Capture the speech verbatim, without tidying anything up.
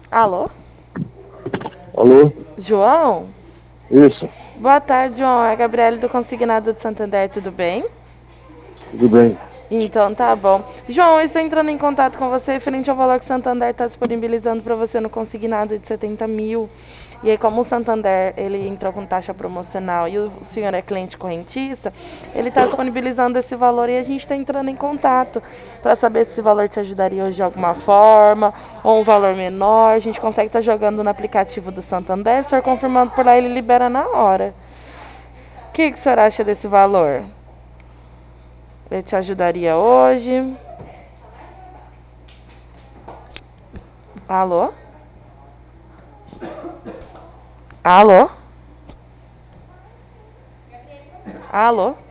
Alô? Alô? João? Isso, Boa tarde, João. É a Gabriele do Consignado de Santander, tudo bem? tudo bem. Então tá bom. João, eu estou entrando em contato com você referente ao valor que o Santander está disponibilizando para você no consignado de setenta mil. E aí, como o Santander ele entrou com taxa promocional e o senhor é cliente correntista, ele está disponibilizando esse valor e a gente está entrando em contato para saber se esse valor te ajudaria hoje de alguma forma ou um valor menor. A gente consegue estar jogando no aplicativo do Santander, se o senhor confirmando por lá, ele libera na hora. O que, que o senhor acha desse valor? Ele te ajudaria hoje? Alô? Alô? Alô?